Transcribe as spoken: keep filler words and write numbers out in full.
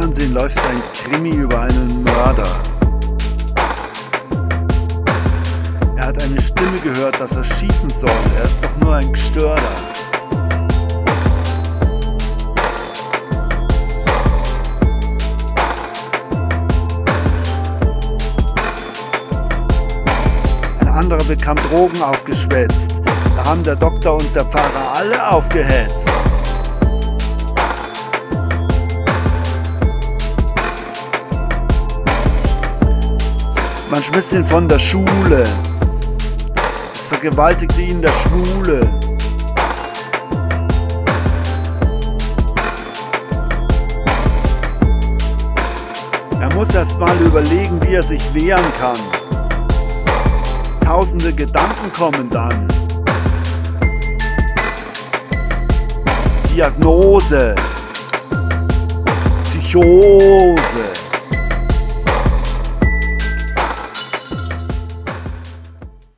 Fernsehen läuft ein Krimi über einen Mörder. Er hat eine Stimme gehört, dass er schießen soll. Er ist doch nur ein Gestörter. Ein anderer bekam Drogen aufgeschwätzt. Da haben der Doktor und der Pfarrer alle aufgehetzt. Man schmiss ihn von der Schule. Es vergewaltigte ihn der Schwule. Er muss erst mal überlegen, wie er sich wehren kann. Tausende Gedanken kommen dann. Diagnose. Psychose.